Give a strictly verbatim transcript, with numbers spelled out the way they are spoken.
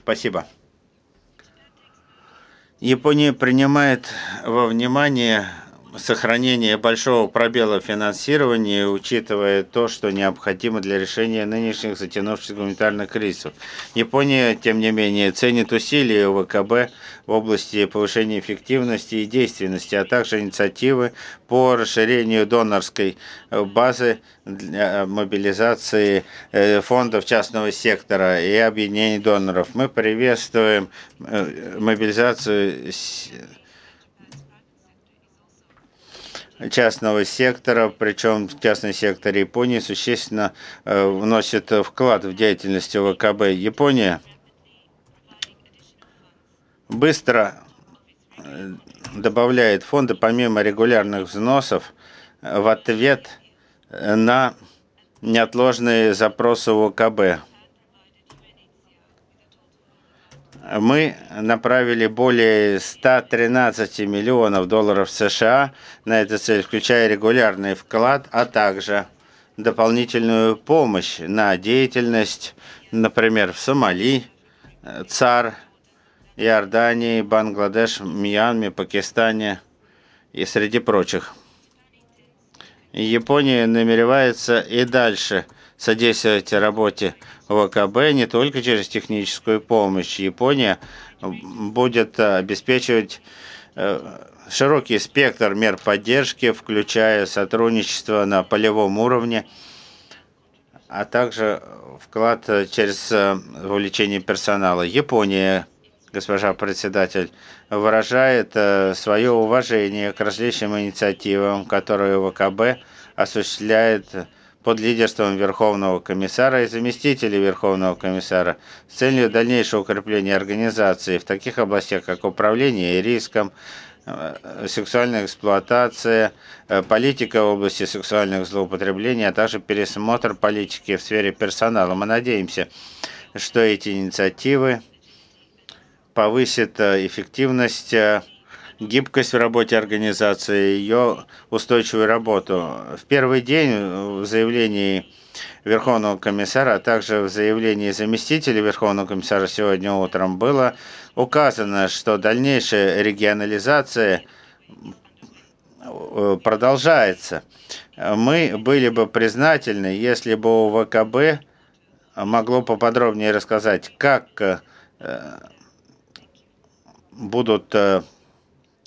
Спасибо. Япония принимает во внимание сохранение большого пробела финансирования, учитывая то, что необходимо для решения нынешних затянувшихся гуманитарных кризисов. Япония, тем не менее, ценит усилия ВКБ в области повышения эффективности и действенности, а также инициативы по расширению донорской базы для мобилизации фондов частного сектора и объединений доноров. Мы приветствуем мобилизацию частного сектора, причем частный сектор Японии существенно вносит вклад в деятельность ВКБ. Япония быстро добавляет фонды помимо регулярных взносов в ответ на неотложные запросы ВКБ. Мы направили более ста тринадцати миллионов долларов США на эту цель, включая регулярный вклад, а также дополнительную помощь на деятельность, например, в Сомали, ЦАР, Иордании, Бангладеш, Мьянме, Пакистане и среди прочих. Япония намеревается и дальше содействовать работе ВКБ не только через техническую помощь. Япония будет обеспечивать широкий спектр мер поддержки, включая сотрудничество на полевом уровне, а также вклад через вовлечение персонала. Япония, госпожа председатель, выражает свое уважение к различным инициативам, которые ВКБ осуществляет под лидерством Верховного комиссара и заместителей Верховного комиссара с целью дальнейшего укрепления организации в таких областях, как управление риском, сексуальная эксплуатация, политика в области сексуальных злоупотреблений, а также пересмотр политики в сфере персонала. Мы надеемся, что эти инициативы повысят эффективность, гибкость в работе организации, ее устойчивую работу. В первый день в заявлении Верховного комиссара, а также в заявлении заместителя Верховного комиссара сегодня утром было указано, что дальнейшая регионализация продолжается. Мы были бы признательны, если бы у ВКБ могло поподробнее рассказать, как будут